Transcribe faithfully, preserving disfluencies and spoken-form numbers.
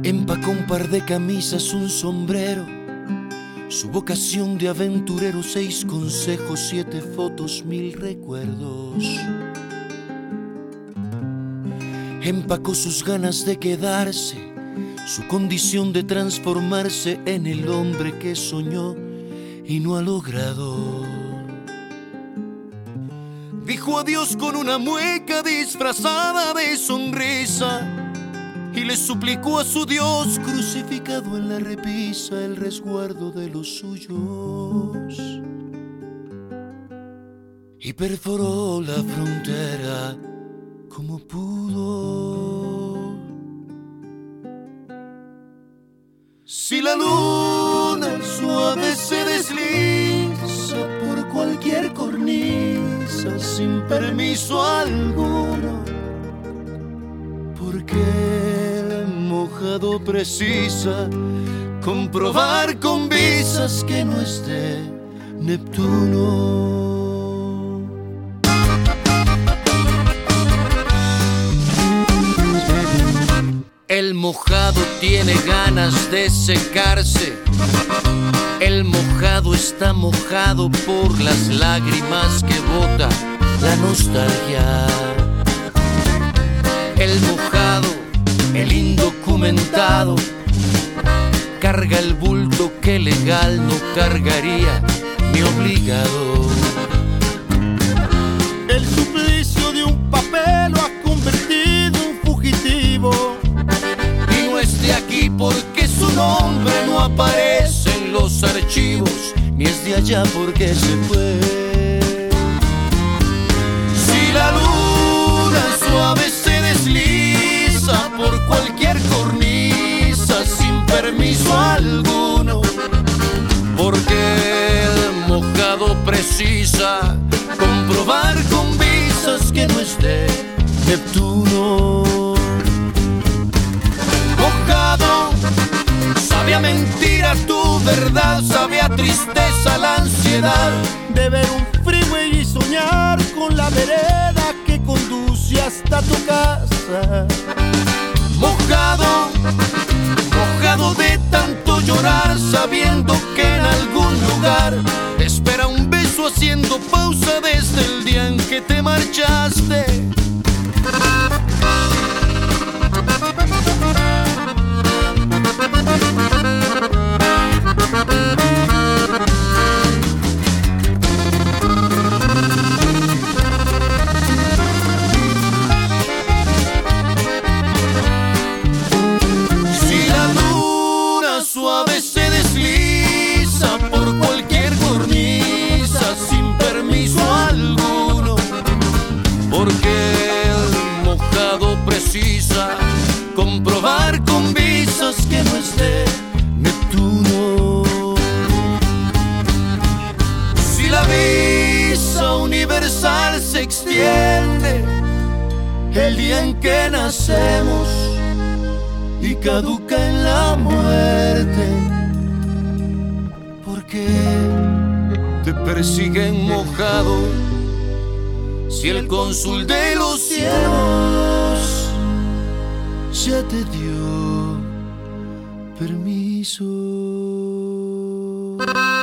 Empacó un par de camisas, un sombrero, su vocación de aventurero, seis consejos, siete fotos, mil recuerdos. Empacó sus ganas de quedarse, su condición de transformarse en el hombre que soñó y no ha logrado. Dijo adiós con una mueca disfrazada de sonrisa y le suplicó a su Dios crucificado en la repisa el resguardo de los suyos. Y perforó la frontera como pudo. Si la luna suave se desliza por cualquier cornisa sin permiso alguno, porque el mojado precisa comprobar con visas que no es de Neptuno. El mojado tiene ganas de secarse, el mojado está mojado por las lágrimas que bota la nostalgia. El mojado, el indocumentado, carga el bulto que legal no cargaría ni obligado. El suplicio de un papel lo ha convertido en fugitivo. Y no es de aquí porque su nombre no aparece en los archivos, ni es de allá porque se fue. Si la luna suave se desliza por cualquier cornisa sin permiso alguno, porque el mojado precisa comprobar con visas que no es de Neptuno. Mojado, sabe a mentira tu verdad, sabe a tristeza la ansiedad de ver un freeway y soñar con la vereda que conduce hasta tu casa. Mojado, mojado de tanto llorar, sabiendo que en algún lugar te espera un beso haciendo pausa desde el día en que te marchaste. Si la luna suave se desliza por cualquier cornisa sin permiso alguno, porque el mojado precisa comprobar con visas que no es de Neptuno. Si la visa universal se extiende el día en que nacemos y caduca en la muerte, porque te persiguen mojado si el cónsul de los cielos ya te dio permiso.